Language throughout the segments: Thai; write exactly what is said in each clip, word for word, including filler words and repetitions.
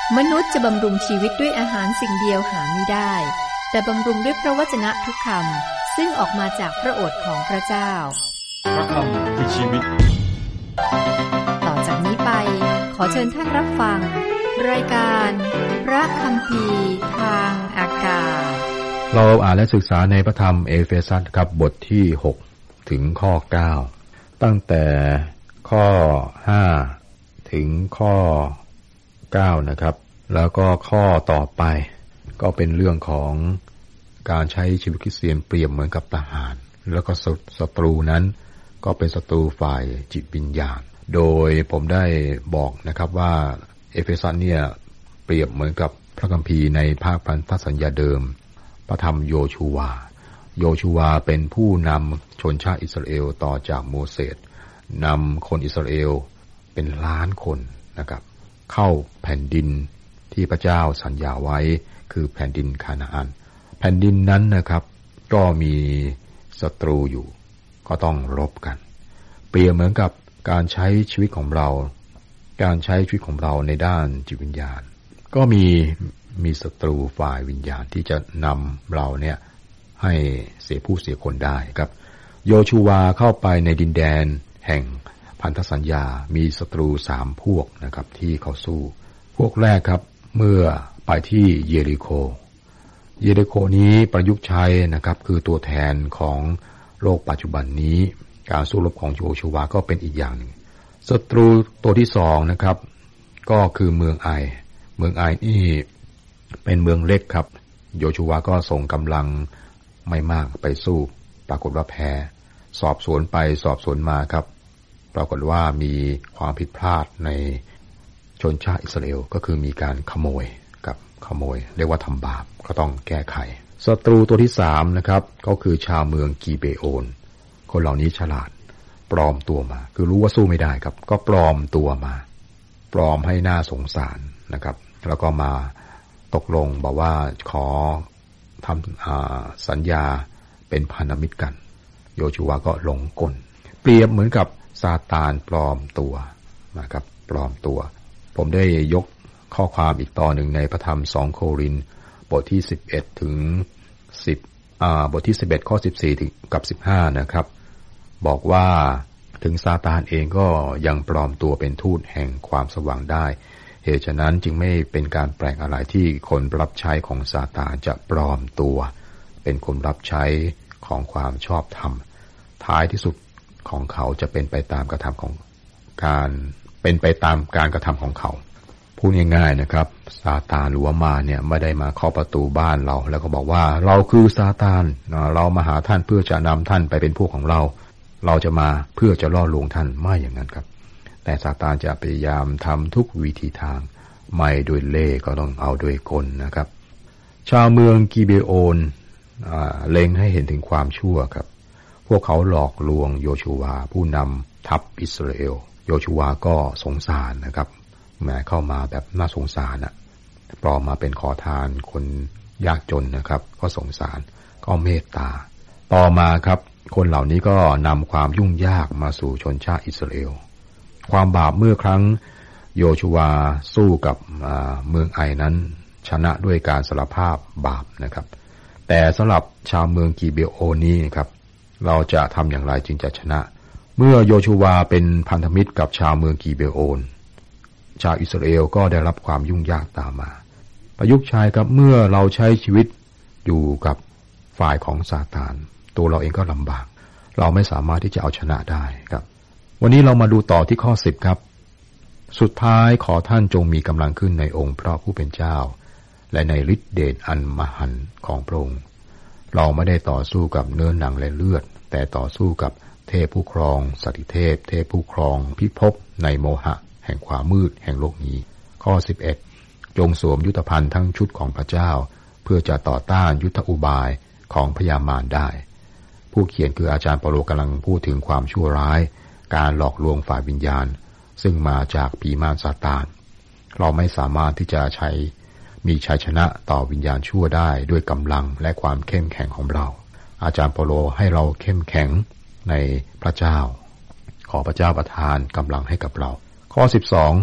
มนุษย์จะบำรุงชีวิตด้วยอาหารสิ่งเดียวหาไม่ได้แต่บำรุงด้วยพระวจนะทุกคำซึ่งออกมาจากพระโอษฐ์ของพระเจ้าพระคำคือชีวิตต่อจากนี้ไปขอเชิญท่านรับฟังรายการพระคัมภีร์ทางอากาศเราอ่านและศึกษาในพระธรรมเอเฟซัสครับบทที่หกถึงข้อเก้าตั้งแต่ข้อห้าถึงข้อเก้านะครับแล้วก็ข้อต่อไปก็เป็นเรื่องของการใช้ชีวิตคริสเตียนเปรียบเหมือนกับทหารแล้วก็ศัตรูนั้นก็เป็นศัตรูฝ่ายจิตวิญญาณโดยผมได้บอกนะครับว่าเอเฟซัสเนี่ยเปรียบเหมือนกับพระคัมภีร์ในภาคพันธสัญญาเดิมพระธรรมโยชูวาโยชูวาเป็นผู้นำชนชาติอิสราเอลต่อจากโมเสสนำคนอิสราเอลเป็นล้านคนนะครับเข้าแผ่นดินที่พระเจ้าสัญญาไว้คือแผ่นดินคานาอันแผ่นดินนั้นนะครับก็มีศัตรูอยู่ก็ต้องรบกันเปรียบเหมือนกับการใช้ชีวิตของเราการใช้ชีวิตของเราในด้านจิตวิญญาณก็มีมีศัตรูฝ่ายวิญญาณที่จะนำเราเนี่ยให้เสียผู้เสียคนได้ครับโยชูวาเข้าไปในดินแดนแห่งพันธสัญญามีศัตรูสามพวกนะครับที่เขาสู้พวกแรกครับเมื่อไปที่เยริโคเยริโคนี้ประยุกต์ใช้นะครับคือตัวแทนของโลกปัจจุบันนี้การสู้รบของโยชูวาก็เป็นอีกอย่างหนึ่งศัตรูตัวที่สองนะครับก็คือเมืองไอเมืองไอนี่เป็นเมืองเล็กครับโยชูวาก็ส่งกำลังไม่มากไปสู้ปรากฏว่าแพ้สอบสวนไปสอบสวนมาครับปรากฏว่ามีความผิดพลาดในชนชาติอิสราเอลก็คือมีการขโมยกับขโมยเรียกว่าทำบาปก็ต้องแก้ไขศัตรูตัวที่สามนะครับก็คือชาวเมืองกีเบโอนคนเหล่านี้ฉลาดปลอมตัวมาคือรู้ว่าสู้ไม่ได้ครับก็ปลอมตัวมาปลอมให้หน้าสงสารนะครับแล้วก็มาตกลงบอกว่าขอทำสัญญาเป็นพันธมิตรกันโยชูวาก็หลงกลเปรียบเหมือนกับซาตานปลอมตัวนะครับปลอมตัวผมได้ยกข้อความอีกตอนหนึ่งในพระธรรมสองโครินธ์บทที่สิบเอ็ดถึงสิบอ่าบทที่สิบเอ็ดข้อสิบสี่ถึงกับสิบห้านะครับบอกว่าถึงซาตานเองก็ยังปลอมตัวเป็นทูตแห่งความสว่างได้เหตุฉะนั้นจึงไม่เป็นการแปลกอะไรที่คนรับใช้ของซาตานจะปลอมตัวเป็นคนรับใช้ของความชอบธรรมท้ายที่สุดของเขาจะเป็นไปตามกระทำของการเป็นไปตามการกระทำของเขาพูดง่ายๆนะครับซาตานหรือว่ามารเนี่ยไม่ได้มาเคาะประตูบ้านเราแล้วก็บอกว่าเราคือซาตานเรามาหาท่านเพื่อจะนำท่านไปเป็นพวกของเราเราจะมาเพื่อจะล่อลวงท่านไม่อย่างนั้นครับแต่ซาตานจะพยายามทำทุกวิธีทางไม่โดยเล่ห์ก็ต้องเอาโดยกลนะครับชาวเมืองกิเบโอนเล็งให้เห็นถึงความชั่วครับพวกเขาหลอกลวงโยชูวาผู้นำทัพอิสราเอลโยชูวาก็สงสารนะครับแม้เข้ามาแบบน่าสงสารนะปลอมมาเป็นขอทานคนยากจนนะครับก็สงสารก็เมตตาต่อมาครับคนเหล่านี้ก็นำความยุ่งยากมาสู่ชนชาติอิสราเอลความบาปเมื่อครั้งโยชูวาสู้กับเมืองไอนั้นชนะด้วยการสารภาพบาปนะครับแต่สำหรับชาวเมืองกิเบโอนี้ครับเราจะทำอย่างไรจึงจะชนะเมื่อโยชูวาเป็นพันธมิตรกับชาวเมืองกิเบโอนชาวอิสราเอลก็ได้รับความยุ่งยากตามมาประยุกต์ใช้ครับเมื่อเราใช้ชีวิตอยู่กับฝ่ายของซาตานตัวเราเองก็ลำบากเราไม่สามารถที่จะเอาชนะได้ครับวันนี้เรามาดูต่อที่ข้อสิบครับสุดท้ายขอท่านจงมีกำลังขึ้นในองค์พระผู้เป็นเจ้าและในฤทธิเดชอันมหันต์ของพระองค์เราไม่ได้ต่อสู้กับเนื้อหนังและเลือดแต่ต่อสู้กับเทพผู้ครองสถิเทพเทพผู้ครองพิภพในโมหะแห่งความมืดแห่งโลกนี้ข้อสิบเอ็ดจงสวมยุทธภัณฑ์ทั้งชุดของพระเจ้าเพื่อจะต่อต้านยุทธอุบายของพยามารได้ผู้เขียนคืออาจารย์เปาโลกำลังพูดถึงความชั่วร้ายการหลอกลวงฝ่ายวิญญาณซึ่งมาจากผีมารซาตานเราไม่สามารถที่จะใช้มีชัยชนะต่อวิญญาณชั่วได้ด้วยกำลังและความเข้มแข็งของเราอาจารย์เปาโลให้เราเข้มแข็งในพระเจ้าขอพระเจ้าประทานกำลังให้กับเราข้อสิบสอง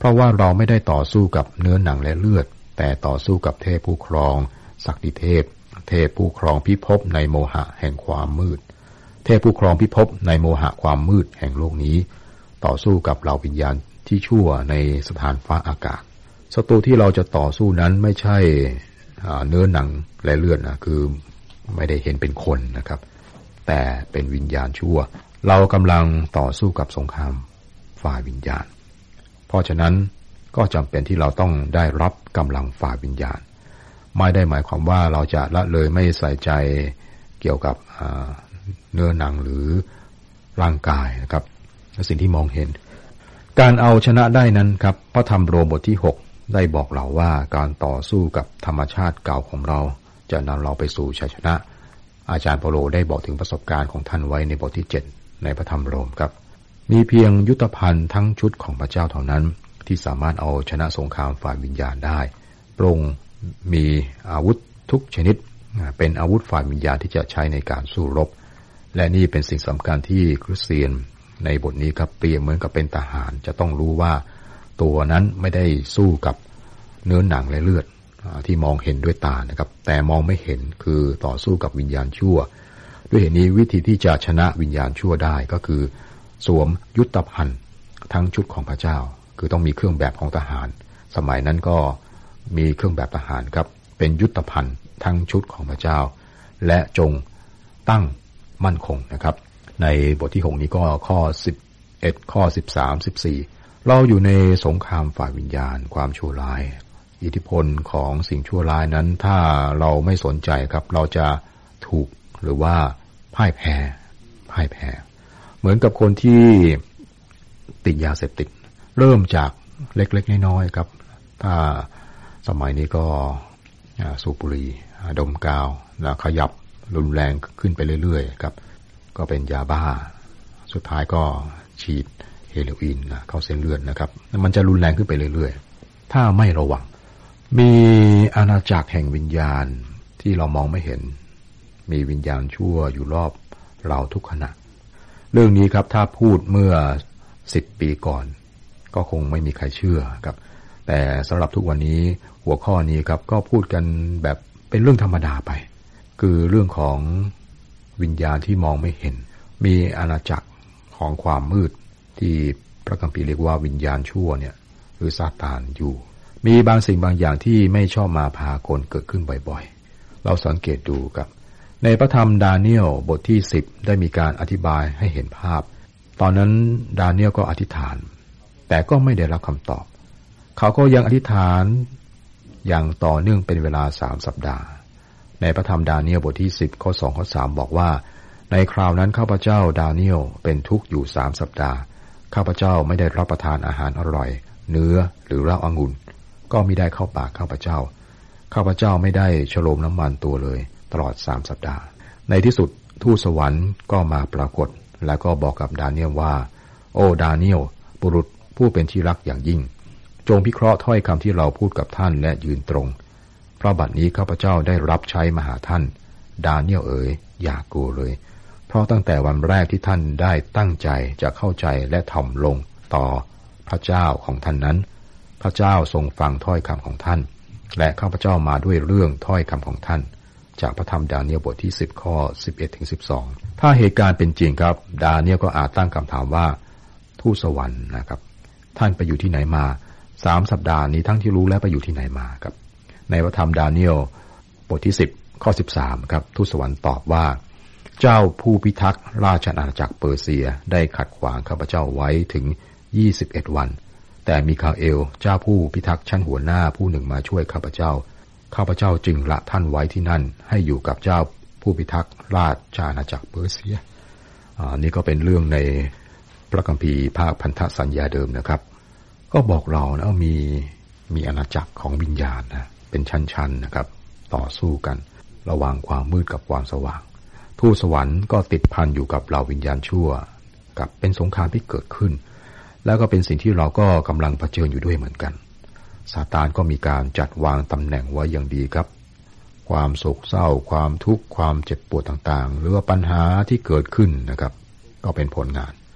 เพราะว่าเราไม่ได้ต่อสู้กับเนื้อหนังและเลือดแต่ต่อสู้กับเทพผู้ครองศักดิเทพเทพผู้ครองพิภพในโมหะแห่งความมืดเทพผู้ครองพิภพในโมหะความมืดแห่งโลกนี้ต่อสู้กับเหล่าวิญญาณที่ชั่วในสถานฟ้าอากาศศัตรูที่เราจะต่อสู้นั้นไม่ใช่เนื้อหนังและเลือดนะคือไม่ได้เห็นเป็นคนนะครับแต่เป็นวิญญาณชั่วเรากำลังต่อสู้กับสงครามฝ่ายวิญญาณเพราะฉะนั้นก็จำเป็นที่เราต้องได้รับกำลังฝ่ายวิญญาณไม่ได้หมายความว่าเราจะละเลยไม่ใส่ใจเกี่ยวกับเนื้อหนังหรือร่างกายนะครับและสิ่งที่มองเห็นการเอาชนะได้นั้นครับพระธรรมโรมบทที่หกได้บอกเราว่าการต่อสู้กับธรรมชาติเก่าของเราจะนำเราไปสู่ชัยชนะอาจารย์เปาโลได้บอกถึงประสบการณ์ของท่านไว้ในบทที่เจ็ดในพระธรรมโรมครับมีเพียงยุทธภัณฑ์ทั้งชุดของพระเจ้าเท่านั้นที่สามารถเอาชนะสงครามฝ่ายวิญญาณได้พระองค์มีอาวุธทุกชนิดเป็นอาวุธฝ่ายวิญญาณที่จะใช้ในการสู้รบและนี่เป็นสิ่งสำคัญที่คริสเตียนในบทนี้ครับเปรียบเหมือนกับเป็นทหารจะต้องรู้ว่าตัวนั้นไม่ได้สู้กับเนื้อหนังและเลือดที่มองเห็นด้วยตานะครับแต่มองไม่เห็นคือต่อสู้กับวิญญาณชั่วด้วยเหตุนี้วิธีที่จะชนะวิญญาณชั่วได้ก็คือสวมยุทธภัณฑ์ทั้งชุดของพระเจ้าคือต้องมีเครื่องแบบของทหารสมัยนั้นก็มีเครื่องแบบทหารครับเป็นยุทธภัณฑ์ทั้งชุดของพระเจ้าและจงตั้งมั่นคงนะครับในบทที่หกนี้ก็ข้อสิบเอ็ดข้อสิบสาม สิบสี่เราอยู่ในสงครามฝ่ายวิญญาณความชั่วร้ายอิทธิพลของสิ่งชั่วร้ายนั้นถ้าเราไม่สนใจครับเราจะถูกหรือว่าพ่ายแพ้พ่ายแพ้เหมือนกับคนที่ติดยาเสพติดเริ่มจากเล็กๆน้อยๆครับถ้าสมัยนี้ก็สูบบุหรี่ดมกาวแล้วขยับรุนแรงขึ้นไปเรื่อยๆครับก็เป็นยาบ้าสุดท้ายก็ฉีดเฮโรอีนเข้าเส้นเลือดนะครับมันจะรุนแรงขึ้นไปเรื่อยๆถ้าไม่ระวังมีอาณาจักรแห่งวิญญาณที่เรามองไม่เห็นมีวิญญาณชั่วอยู่รอบเราทุกขณะเรื่องนี้ครับถ้าพูดเมื่อสิบปีก่อนก็คงไม่มีใครเชื่อครับแต่สำหรับทุกวันนี้หัวข้อนี้ครับก็พูดกันแบบเป็นเรื่องธรรมดาไปคือเรื่องของวิญญาณที่มองไม่เห็นมีอาณาจักรของความมืดที่พระคัมภีร์เรียกว่าวิญญาณชั่วเนี่ยหรือซาตานอยู่มีบางสิ่งบางอย่างที่ไม่ชอบมาพากลเกิดขึ้นบ่อยๆเราสังเกตดูครับในพระธรรมดาเนียลบทที่สิบได้มีการอธิบายให้เห็นภาพตอนนั้นดาเนียลก็อธิษฐานแต่ก็ไม่ได้รับคำตอบเขาก็ยังอธิษฐานอย่างต่อเนื่องเป็นเวลาสามสัปดาห์ในพระธรรมดาเนียลบทที่สิบข้อสองข้อสามบอกว่าในคราวนั้นข้าพเจ้าดาเนียลเป็นทุกข์อยู่สามสัปดาห์ข้าพเจ้าไม่ได้รับประทานอาหารอร่อยเนื้อหรือเหล้าองุ่นก็มิได้เข้าปากข้าพเจ้าข้าพเจ้าไม่ได้ฉโลมน้ำมันตัวเลยตลอดสามสัปดาห์ในที่สุดทูตสวรรค์ก็มาปรากฏแล้วก็บอกกับดาเนียลว่าโอ้ดาเนียลบุรุษผู้เป็นที่รักอย่างยิ่งจงพิเคราะห์ถ้อยคำที่เราพูดกับท่านและยืนตรงเพราะบัดนี้ข้าพเจ้าได้รับใช้มาหาท่านดาเนียลเอ๋ยอย่ากลัวเลยเพราะตั้งแต่วันแรกที่ท่านได้ตั้งใจจะเข้าใจและถ่อมลงต่อพระเจ้าของท่านนั้นพระเจ้าทรงฟังถ้อยคำของท่านและข้าพเจ้ามาด้วยเรื่องถ้อยคำของท่านจากพระธรรมดาเนียลบทที่สิบข้อสิบเอ็ดถึงสิบสองถ้าเหตุการณ์เป็นจริงครับดาเนียลก็อาจตั้งคำถามว่าทูตสวรรค์นะครับท่านไปอยู่ที่ไหนมาสามสัปดาห์นี้ทั้งที่รู้แล้วไปอยู่ที่ไหนมาครับในพระธรรมดาเนียลบทที่สิบข้อสิบสามครับทูตสวรรค์ตอบว่าเจ้าผู้พิทักษ์ราชอาณาจักรเปอร์เซียได้ขัดขวางข้าพเจ้าไว้ถึงยี่สิบเอ็ดวันแต่มีคาเอลเจ้าผู้พิทักษ์ชั้นหัวหน้าผู้หนึ่งมาช่วยข้าพเจ้าข้าพเจ้าจึงละท่านไว้ที่นั่นให้อยู่กับเจ้าผู้พิทักษ์ราชอาณาจักรเปอร์เซียอันนี้ก็เป็นเรื่องในพระคัมภีร์ภาคพันธสัญญาเดิมนะครับก็บอกเรานะว่ามีมีอาณาจักรของวิญญาณนะเป็นชั้นๆนะครับต่อสู้กันระหว่างความมืดกับความสว่างทูตสวรรค์ก็ติดพันอยู่กับเหล่าวิญญาณชั่วกับเป็นสงครามที่เกิดขึ้นแล้วก็เป็นสิ่งที่เราก็กำลังเผชิญอยู่ด้วยเหมือนกันซาตานก็มีการจัดวางตำแหน่งไว้อย่างดีครับความโศกเศร้าความทุกข์ความเจ็บปวดต่างๆหรือว่าปัญหาที่เกิดขึ้นนะครับก็เป็นผลงาน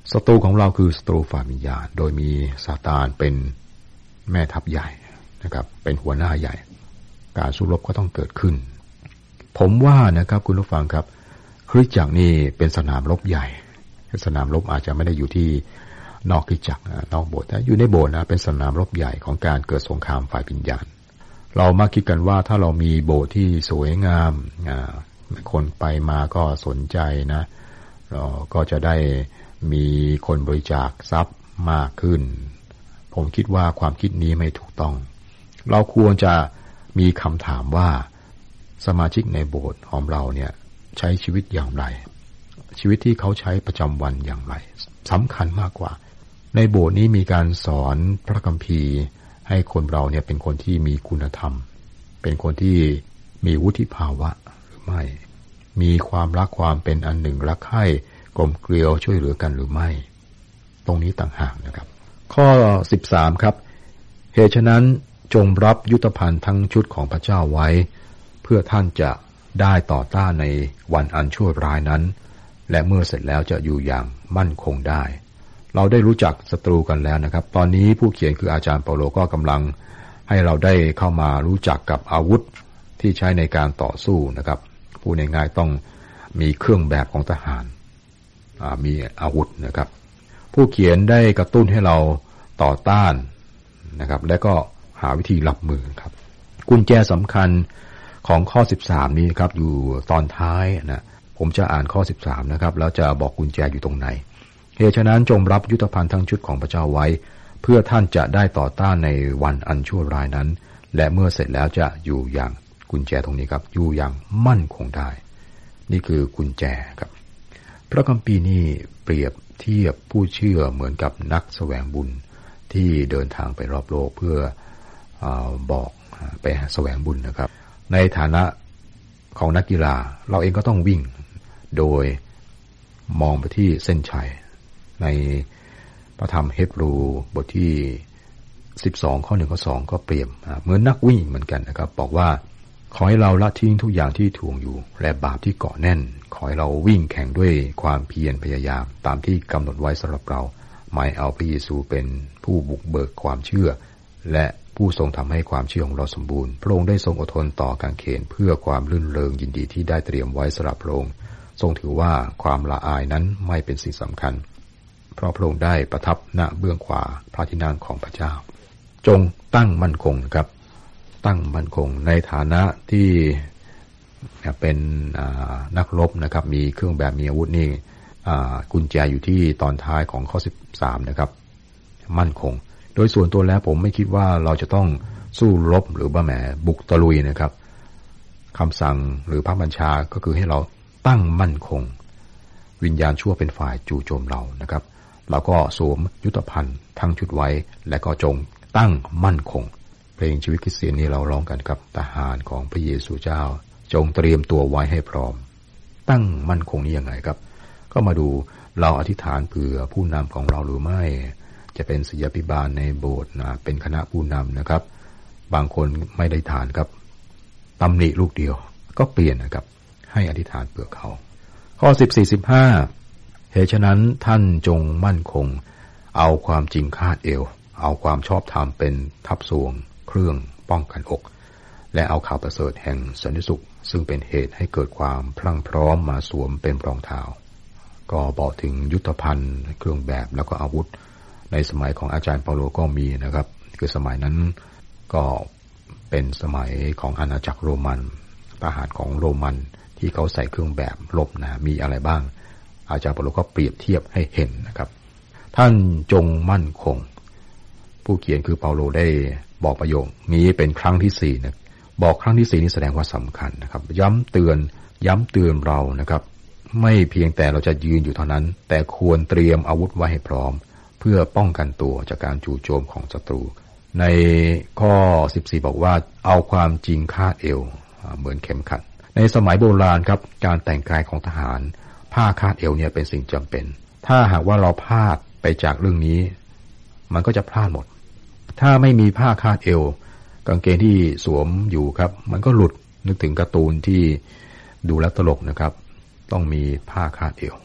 ศัตรูของเราคือศัตรูฝ่ายวิญญาณโดยมีซาตานเป็นแม่ทัพใหญ่นะครับเป็นหัวหน้าใหญ่การสู้รบก็ต้องเกิดขึ้นผมว่านะครับคุณผู้ฟังครับคริสตจักรนี่เป็นสนามรบใหญ่สนามรบอาจจะไม่ได้อยู่ที่นอกคริสตจักรนอกโบสถ์แต่อยู่ในโบสถ์นะเป็นสนามรบใหญ่ของการเกิดสงครามฝ่ายวิญญาณเรามักคิดกันว่าถ้าเรามีโบสถ์ที่สวยงามคนไปมาก็สนใจนะเราก็จะได้มีคนบริจาคทรัพย์มากขึ้นผมคิดว่าความคิดนี้ไม่ถูกต้องเราควรจะมีคำถามว่าสมาชิกในโบสถ์ของเราเนี่ยใช้ชีวิตอย่างไรชีวิตที่เขาใช้ประจำวันอย่างไรสำคัญมากกว่าในโบสถ์นี้มีการสอนพระคัมภีร์ให้คนเราเนี่ยเป็นคนที่มีคุณธรรมเป็นคนที่มีวุฒิภาวะหรือไม่มีความรักความเป็นอันหนึ่งรักใคร่กลมเกลียวช่วยเหลือกันหรือไม่ตรงนี้ต่างหากนะครับข้อสิบสามครับเหตุฉะนั้นจงรับยุทธภัณฑ์ทั้งชุดของพระเจ้าไว้เพื่อท่านจะได้ต่อต้านในวันอันชั่วร้ายนั้นและเมื่อเสร็จแล้วจะอยู่อย่างมั่นคงได้เราได้รู้จักศัตรูกันแล้วนะครับตอนนี้ผู้เขียนคืออาจารย์เปาโลก็กำลังให้เราได้เข้ามารู้จักกับอาวุธที่ใช้ในการต่อสู้นะครับพูดง่ายๆต้องมีเครื่องแบบของทหารมีอาวุธนะครับผู้เขียนได้กระตุ้นให้เราต่อต้านนะครับและก็หาวิธีรับมือครับกุญแจสำคัญของข้อสิบสามนี้ครับอยู่ตอนท้ายนะผมจะอ่านข้อสิบสามนะครับแล้วจะบอกกุญแจอยู่ตรงไหนเหตุฉะนั้นจงรับยุทธภัณฑ์ทั้งชุดของพระเจ้าไว้เพื่อท่านจะได้ต่อต้านในวันอันชั่วร้ายนั้นและเมื่อเสร็จแล้วจะอยู่อย่างกุญแจตรงนี้ครับอยู่อย่างมั่นคงได้นี่คือกุญแจครับพระคัมภีร์นี่เปรียบเทียบผู้เชื่อเหมือนกับนักแสวงบุญที่เดินทางไปรอบโลกเพื่อเอ่อบอกไปแสวงบุญนะครับในฐานะของนักกีฬาเราเองก็ต้องวิ่งโดยมองไปที่เส้นชัยในพระธรรมเฮบรูบทที่สิบสองข้อหนึ่งข้อสองก็เปรียบเหมือนนักวิ่งเหมือนกันนะครับบอกว่าขอให้เราละทิ้งทุกอย่างที่ถ่วงอยู่และบาปที่เกาะแน่นขอให้เราวิ่งแข่งด้วยความเพียรพยายามตามที่กำหนดไว้สำหรับเราหมายเอาพระเยซูเป็นผู้บุกเบิกความเชื่อและผู้ทรงทำให้ความเชื่อของเราสมบูรณ์พระองค์ได้ทรงอดทนต่อกางเขนเพื่อความลื่นเริงยินดีที่ได้เตรียมไว้สำหรับพระองค์ทรงถือว่าความละอายนั้นไม่เป็นสิ่งสำคัญเพราะพระองค์ได้ประทับณเบื้องขวาพระที่นั่งของพระเจ้าจงตั้งมั่นคงนะครับตั้งมั่นคงในฐานะที่เป็นนักรบนะครับมีเครื่องแบบมีอาวุธนี่กุญแจอยู่ที่ตอนท้ายของข้อสิบสามนะครับมั่นคงโดยส่วนตัวแล้วผมไม่คิดว่าเราจะต้องสู้รบหรือว่าแหมบุกตะลุยนะครับคำสั่งหรือพระบัญชาก็คือให้เราตั้งมั่นคงวิญญาณชั่วเป็นฝ่ายจู่โจมเรานะครับเราก็สวมยุทธภัณฑ์ทั้งชุดไว้และก็จงตั้งมั่นคงเพลงชีวิตคริสเตียนนี้เราร้องกันครับทหารของพระเยซูเจ้าจงเตรียมตัวไว้ให้พร้อมตั้งมั่นคงนี้ยังไงครับก็มาดูเราอธิษฐานเผื่อผู้นำของเราหรือไม่จะเป็นศิษยาภิบาลในโบสถ์นะเป็นคณะผู้นำนะครับบางคนไม่ได้ฐานครับตำหนิลูกเดียวก็เปลี่ยนนะครับให้อธิษฐานเผื่อเขาข้อสิบสี่ สิบห้าเหตุฉะนั้นท่านจงมั่นคงเอาความจริงคาดเอวเอาความชอบธรรมเป็นทัพทรวงเครื่องป้องกันอกและเอาข่าวประเสริฐแห่งสันติสุขซึ่งเป็นเหตุให้เกิดความพรั่งพร้อมมาสวมเป็นรองเท้าก็บอกถึงยุทธภัณฑ์เครื่องแบบแล้วก็อาวุธในสมัยของอาจารย์เปาโลก็มีนะครับคือสมัยนั้นก็เป็นสมัยของอาณาจักรโรมันทหารของโรมันที่เขาใส่เครื่องแบบรบนะมีอะไรบ้างอาจารย์เปาโลก็เปรียบเทียบให้เห็นนะครับท่านจงมั่นคงผู้เขียนคือเปาโลได้บอกประโยคนี้เป็นครั้งที่สี่นะบอกครั้งที่สี่นี้แสดงว่าสำคัญนะครับย้ำเตือนย้ำเตือนเรานะครับไม่เพียงแต่เราจะยืนอยู่เท่านั้นแต่ควรเตรียมอาวุธไว้ให้พร้อมเพื่อป้องกันตัวจากการจู่โจมของศัตรูในข้อสิบสี่บอกว่าเอาความจริงคาดเอวเหมือนเข็มขัดในสมัยโบราณครับการแต่งกายของทหารผ้าคาดเอวเนี่ยเป็นสิ่งจำเป็นถ้าหากว่าเราพลาดไปจากเรื่องนี้มันก็จะพลาดหมดถ้าไม่มีผ้าคาดเอวกางเกงที่สวมอยู่ครับมันก็หลุดนึกถึงการ์ตูนที่ดูแล้วตลกนะครับต้องมีผ้าคาดเอว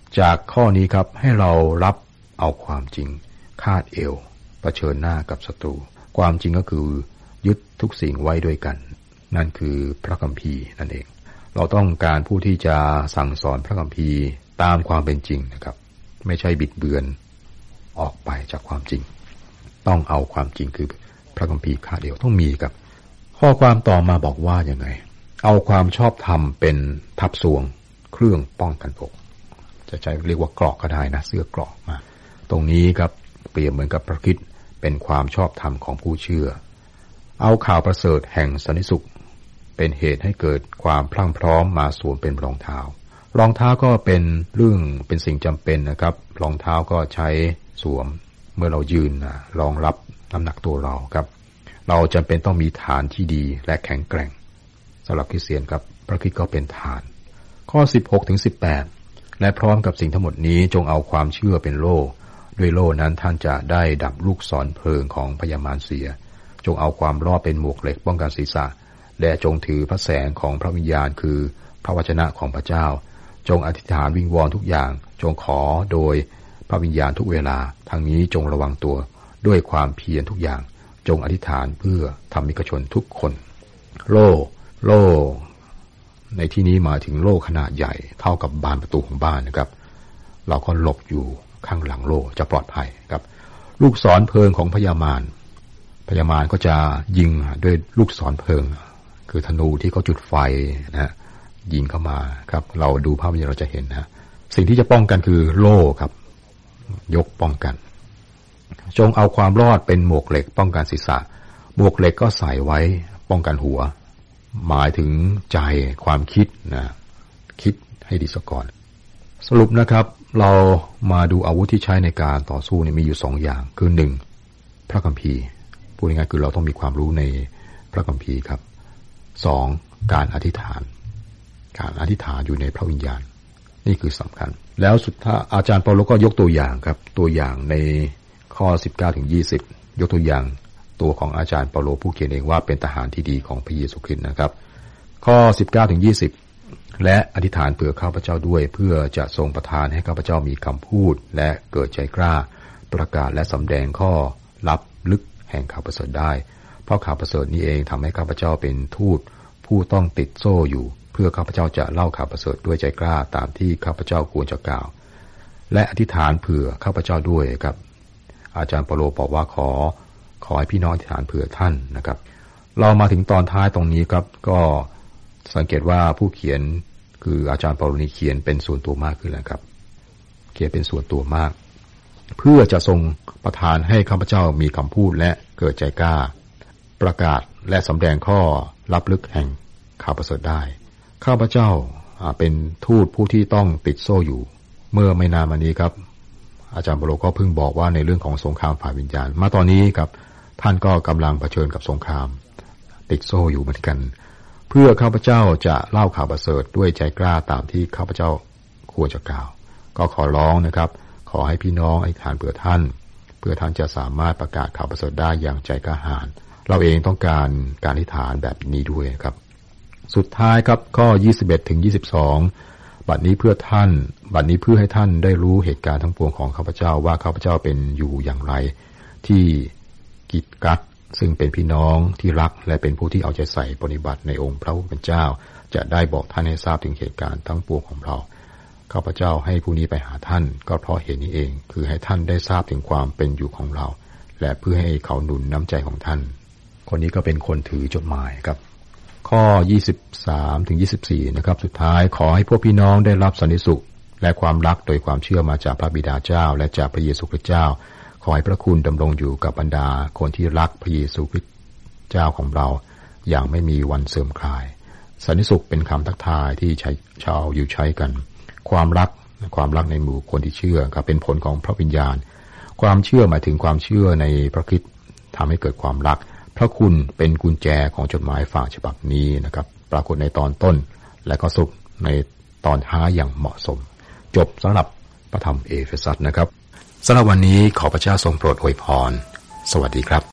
จากข้อนี้ครับให้เรารับเอาความจริงคาดเอวเผชิญหน้ากับศัตรูความจริงก็คือยึดทุกสิ่งไว้ด้วยกันนั่นคือพระคัมภีร์นั่นเองเราต้องการผู้ที่จะสั่งสอนพระคัมภีร์ตามความเป็นจริงนะครับไม่ใช่บิดเบือนออกไปจากความจริงต้องเอาความจริงคือพระคัมภีร์คาดเอวต้องมีครับข้อความต่อมาบอกว่าอย่างไงเอาความชอบธรรมเป็นทับทรวงเครื่องป้องกันอกจะใช้เรียกว่าเกราะก็ได้นะเสื้อเกราะมาตรงนี้ครับเปรียบเหมือนกับพระคริสต์เป็นความชอบธรรมของผู้เชื่อเอาข่าวประเสริฐแห่งสันติสุขเป็นเหตุให้เกิดความพรั่งพร้อมมาสวมเป็นรองเท้ารองเท้าก็เป็นเรื่องเป็นสิ่งจำเป็นนะครับรองเท้าก็ใช้สวมเมื่อเรายืนรองรับน้ำหนักตัวเราครับเราจำเป็นต้องมีฐานที่ดีและแข็งแกร่งสำหรับคริสเตียนครับพระคริสต์ก็เป็นฐานข้อสิบหกถึงสิบแปดและพร้อมกับสิ่งทั้งหมดนี้จงเอาความเชื่อเป็นโล่ด้วยโล่นั้นท่านจะได้ดับลูกศรเพลิงของพยามารเสียจงเอาความรอดเป็นหมวกเหล็กป้องกันศีรษะและจงถือพระแสงของพระวิญญาณคือพระวจนะของพระเจ้าจงอธิษฐานวิงวอนทุกอย่างจงขอโดยพระวิญญาณทุกเวลาทางนี้จงระวังตัวด้วยความเพียรทุกอย่างจงอธิษฐานเพื่อธรรมิกชนทุกคนโล่โล่ในที่นี้หมายถึงโล่ขนาดใหญ่เท่ากับบานประตูของบ้านนะครับเราก็หลบอยู่ข้างหลังโล่จะปลอดภัยครับลูกศรเพลิงของพยามารพยามารก็จะยิงด้วยลูกศรเพลิงคือธนูที่เขาจุดไฟนะฮะยิงเข้ามาครับเราดูภาพนี้เราจะเห็นนะสิ่งที่จะป้องกันคือโล่ครับยกป้องกันจงเอาความรอดเป็นหมวกเหล็กป้องกันศีรษะหมวกเหล็กก็ใส่ไว้ป้องกันหัวหมายถึงใจความคิดนะคิดให้ดีซะก่อนสรุปนะครับเรามาดูอาวุธที่ใช้ในการต่อสู้เนี่ยมีอยู่สองอย่างคือหนึ่งพระคัมภีร์พูดง่ายๆคือเราต้องมีความรู้ในพระคัมภีร์ครับสองการอธิษฐานการอธิษฐานอยู่ในพระวิญญาณนี่คือสำคัญแล้วสุดท้ายอาจารย์เปาโลก็ยกตัวอย่างครับตัวอย่างในข้อสิบเก้าถึงยี่สิบยกตัวอย่างตัวของอาจารย์เปาโลผู้เขียนเองว่าเป็นทหารที่ดีของพระเยซูคริสต์นะครับข้อสิบเก้าถึงยี่สิบและอธิษฐานเผื่อข้าพเจ้าด้วยเพื่อจะทรงประทานให้ข้าพเจ้ามีคำพูดและเกิดใจกล้าประกาศและสำแดงข้อลับลึกแห่งข่าวประเสริฐได้เพราะข่าวประเสริฐนี้เองทำให้ข้าพเจ้าเป็นทูตผู้ต้องติดโซ่อยู่เพื่อข้าพเจ้าจะเล่าข่าวประเสริฐด้วยใจกล้าตามที่ข้าพเจ้าควรจะกล่าวและอธิษฐานเผื่อข้าพเจ้าด้วยครับอาจารย์เปาโลบอกว่าขอขอให้พี่น้องอธิษฐานเผื่อท่านนะครับเรามาถึงตอนท้ายตรงนี้ครับก็สังเกตว่าผู้เขียนคืออาจารย์เปาโลนี้เขียนเป็นส่วนตัวมากขึ้นแล้วครับเขียนเป็นส่วนตัวมากเพื่อจะทรงประทานให้ข้าพเจ้ามีคำพูดและเกิดใจกล้าประกาศและสำแดงข้อลับลึกแห่งข่าวประเสริฐได้ข้าพเจ้าเป็นทูตผู้ที่ต้องติดโซ่อยู่เมื่อไม่นานมานี้ครับอาจารย์เปาโลก็เพิ่งบอกว่าในเรื่องของสงครามฝ่ายวิญญาณมาตอนนี้ครับท่านก็กำลังเผชิญกับสงครามติดโซ่อยู่เหมือนกันเพื่อข้าพเจ้าจะเล่าข่าวประเสริฐด้วยใจกล้าตามที่ข้าพเจ้าควรจะกล่าวก็ขอร้องนะครับขอให้พี่น้องอธิษฐานเผื่อท่านเพื่อท่านจะสามารถประกาศข่าวประเสริฐได้อย่างใจกล้าหาญเราเองต้องการการอธิษฐานแบบนี้ด้วยครับสุดท้ายครับข้อยี่สิบเอ็ดถึงยี่สิบสองบัดนี้เพื่อท่านบัดนี้เพื่อให้ท่านได้รู้เหตุการณ์ทั้งปวงของข้าพเจ้าว่าข้าพเจ้าเป็นอยู่อย่างไรที่กิจกัดซึ่งเป็นพี่น้องที่รักและเป็นผู้ที่เอาใจใส่ปฏิบัติในองค์พระผู้เป็นเจ้าจะได้บอกท่านให้ทราบถึงเหตุการณ์ทั้งปวงของเราข้าพเจ้าให้ผู้นี้ไปหาท่านก็เพราะเหตุนี้เองคือให้ท่านได้ทราบถึงความเป็นอยู่ของเราและเพื่อให้เขาหนุนน้ำใจของท่านคนนี้ก็เป็นคนถือจดหมายครับข้อยี่สิบสามถึงยี่สิบสี่นะครับสุดท้ายขอให้พวกพี่น้องได้รับสันติสุขและความรักโดยความเชื่อมาจากพระบิดาเจ้าและจากพระเยซูคริสต์เจ้าขอให้พระคุณดำรงอยู่กับบรรดาคนที่รักพระเยซูคริสต์เจ้าของเราอย่างไม่มีวันเสื่อมคลายสันติสุขเป็นคำทักทายที่ใช้ชาวอยู่ใช้กันความรักความรักในหมู่คนที่เชื่อก็เป็นผลของพระวิญญาณความเชื่อหมายถึงความเชื่อในพระคริสต์ทำให้เกิดความรักพระคุณเป็นกุญแจของจดหมายฝากฉบับนี้นะครับปรากฏในตอนต้นและก็สุดในตอนท้ายอย่างเหมาะสมจบสำหรับพระธรรมเอเฟซัสนะครับสำหรับวันนี้ขอพระเจ้าทรงโปรดอวยพรสวัสดีครับ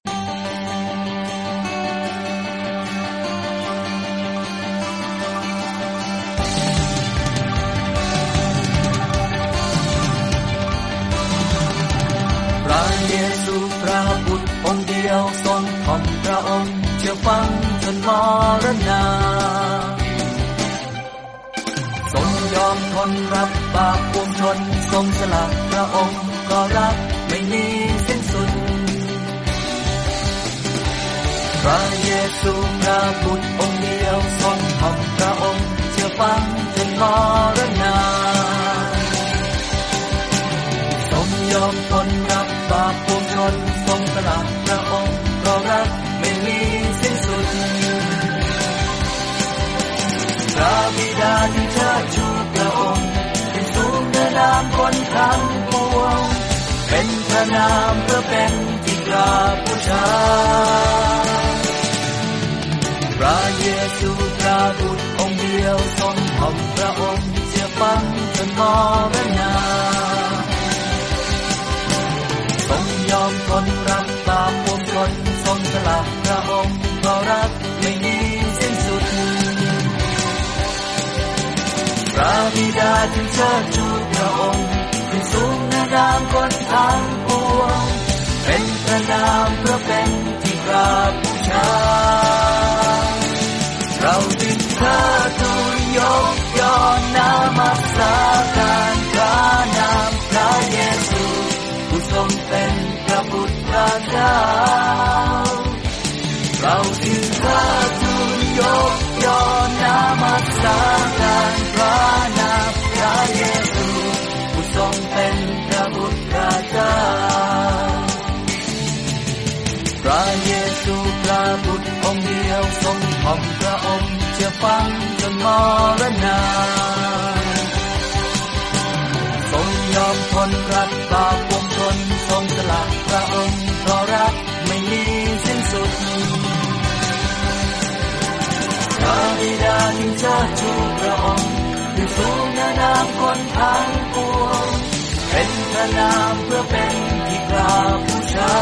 ยวทรงถ่อมพระองค์เชื่อฟังจนมรณาทรงยอมทนรับบาปปวงชนทรงสละพระองค์ก็รักไม่มีสิ้นสุดพระเยซูพระบุตรองค์เดียวทรงถ่อมพระองค์เชื่อฟังจนมรณาทรงยอมทนรับบาปปวงชนทรงสละพระองค์ก็รักไม่มีสิ้นสุดพระบิดาที่เชิดชูพระองค์เป็นสูงเหนือนามคนทั้งปวงเป็นพระนามเพื่อเป็นที่กราบบูชาพระเยซูพระบุตรองค์เดียวทรงถ่อมพระองค์เชื่อฟังจนมรณาทรงยอมทนรับบาปปวงชนทรงสละพระองค์เพราะรักไม่มีสิ้นสุดพระบิดาจึงเชิดชูพระองค์ขึ้นสูงเหนือนามคนทั้งปวงเป็นพระนามเพื่อเป็นที่กราบบูชาเราจึงเทิดทูนยกย่อนามัสการพระนามพระเยซูผู้ทรงเป็นพระบุตรพระเจ้าเราจึงเทิดทูนยกย่อนามัสการพระนามพระเยซูผู้ทรงเป็นพระบุตรพระเจ้าพระเยซูพระบุตรองค์เดียวทรงถ่อมพระองค์เชื่อฟังจนมรณาทรงยอมทนรับบาปปวงชนทรงสละพระองค์เพราะรักไม่มีสิ้นสุดพระบิดาจึงเชิดชูพระองค์อยู่สูงเหนือนามคนทั้งปวงเป็นพระนามเพื่อเป็นที่กราบบูชา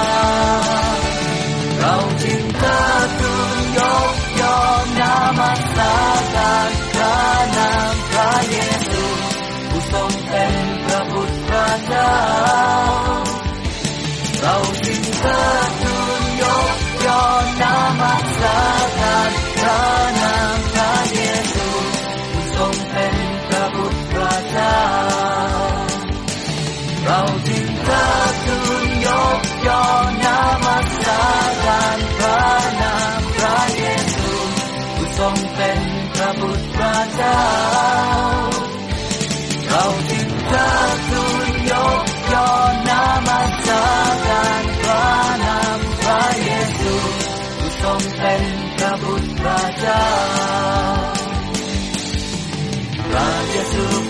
เราจึงเทิดทูนยกย่อนามัสการพระนามพระเยซูผู้ทรงเป็นพระบุตรพระเจ้าเราจึงเทิดทูนยกย่อนามัสการพระนามพระเยซูผู้ทรงเป็นพระบุตรพระเจ้าเราจึงเทิดทูนยกย่อนามัสการพระนามพระเยซูผู้ทรงเป็นพระบุตรพระเจ้าเราจึงเทิดทูนยกย่อนามัสการพระนามพระเยซูผู้ทรงเป็นพระบุตรพระเจ้าพระเยซู